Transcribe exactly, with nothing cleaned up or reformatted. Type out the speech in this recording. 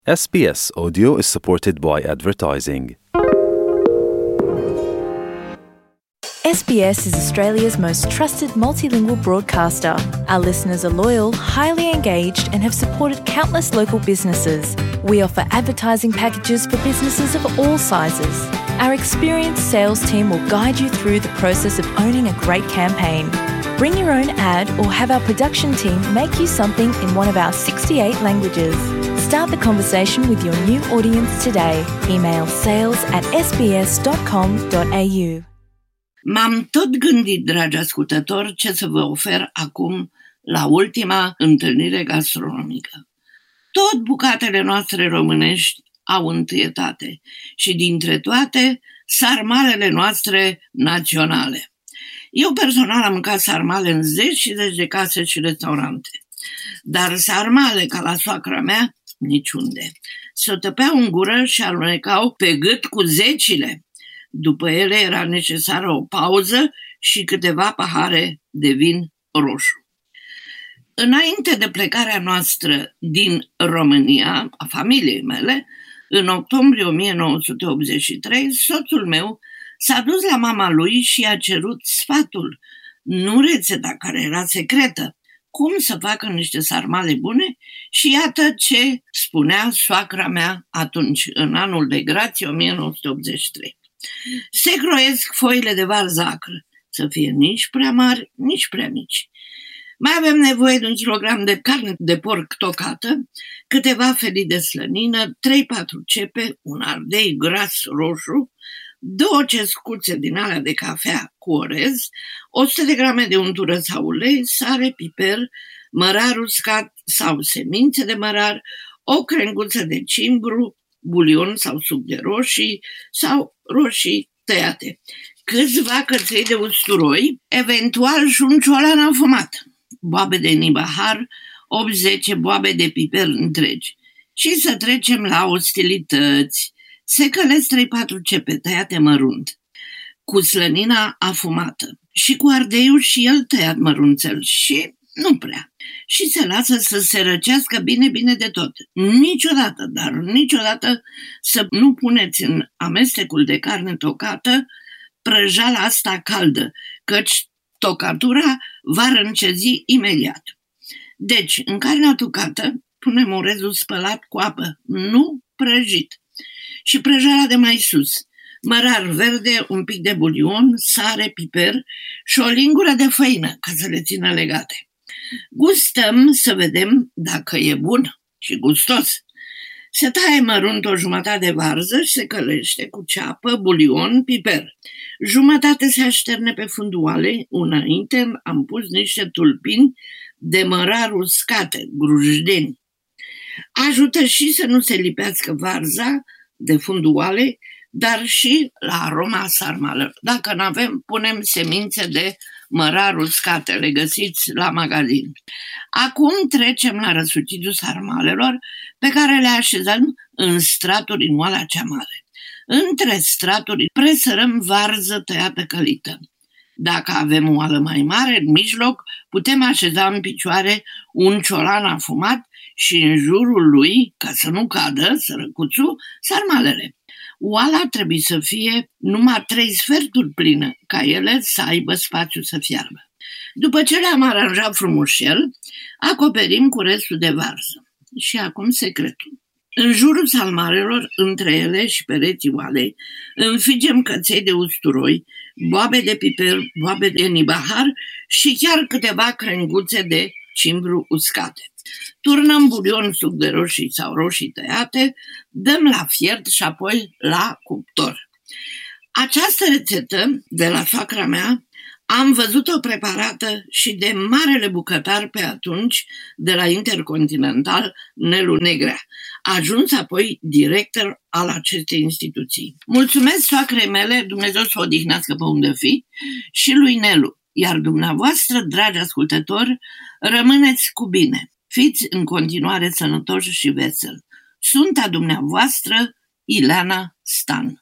S B S Audio is supported by advertising. S B S is Australia's most trusted multilingual broadcaster. Our listeners are loyal, highly engaged, and have supported countless local businesses. We offer advertising packages for businesses of all sizes. Our experienced sales team will guide you through the process of owning a great campaign. Bring your own ad or have our production team make you something in one of our sixty-eight languages. Start the conversation with your new audience today. Email sales at s b s dot com dot a u. M-am tot gândit, dragi ascultători, ce să vă ofer acum la ultima întâlnire gastronomică. Tot bucatele noastre românești au întâietate și dintre toate sarmalele noastre naționale. Eu personal am mâncat sarmale în zeci și zeci de case și restaurante, dar sarmale ca la soacra mea, niciunde. Se tăpeau în gură și alunecau pe gât cu zecile. După ele era necesară o pauză și câteva pahare de vin roșu. Înainte de plecarea noastră din România, a familiei mele, în octombrie o mie nouă sute optzeci și trei, soțul meu s-a dus la mama lui și a cerut sfatul, nu rețeta care era secretă, cum să facă niște sarmale bune și iată ce spunea soacra mea atunci, în anul de grație o mie nouă sute optzeci și trei. Se croiesc foile de varză acră, să fie nici prea mari, nici prea mici. Mai avem nevoie de un kilogram de carne de porc tocată, câteva felii de slănină, trei patru cepe, un ardei gras roșu, două cescuțe din alea de cafea cu orez, o sută de grame de untură sau ulei, sare, piper, mărar uscat sau semințe de mărar, o crenguță de cimbru, bulion sau suc de roșii sau roșii tăiate, câțiva căței de usturoi, eventual și un ciolan afumat, boabe de nibahar, opt zece boabe de piper întregi. Și să trecem la ostilități. Se călesc trei patru cepe tăiate mărunt, cu slănina afumată și cu ardeiul și el tăiat mărunțel și nu prea. Și se lasă să se răcească bine, bine de tot. Niciodată, dar niciodată să nu puneți în amestecul de carne tocată prăjala asta caldă, căci tocatura va răncezi imediat. Deci, în carnea tocată punem orezul spălat cu apă, nu prăjit. Și prăjala de mai sus, mărar verde, un pic de bulion, sare, piper și o lingură de făină ca să le țină legate. Gustăm să vedem dacă e bun și gustos. Se taie mărunt o jumătate de varză și se călește cu ceapă, bulion, piper. Jumătate se așterne pe funduale, înainte am pus niște tulpini de mărar uscate, grujdeni. Ajută și să nu se lipească varza de funduale, dar și la aroma sarmalelor. Dacă nu avem, punem semințe de mărar uscate, le găsiți la magazin. Acum trecem la răsucitul sarmalelor, pe care le așezăm în straturi în oala cea mare. Între straturi presărăm varză tăiată călită. Dacă avem o oală mai mare, în mijloc, putem așeza în picioare un ciolan afumat și în jurul lui, ca să nu cadă sărăcuțul, sarmalele. Oala trebuie să fie numai trei sferturi plină, ca ele să aibă spațiu să fiarbă. După ce le-am aranjat frumușel, acoperim cu restul de varză. Și acum secretul. În jurul sarmalelor, între ele și pereții oalei, înfigem căței de usturoi, boabe de piper, boabe de nibahar și chiar câteva crenguțe de cimbru uscate. Turnăm bulion, suc de roșii sau roșii tăiate, dăm la fiert și apoi la cuptor. Această rețetă de la soacra mea am văzut-o preparată și de marele bucătar pe atunci de la Intercontinental, Nelu Negrea, ajuns apoi director al acestei instituții. Mulțumesc soacrei mele, Dumnezeu să o odihnească pe unde fi, și lui Nelu, iar dumneavoastră, dragi ascultători, rămâneți cu bine. Fiți în continuare sănătoși și veseli. Sunt a dumneavoastră, Ileana Stan.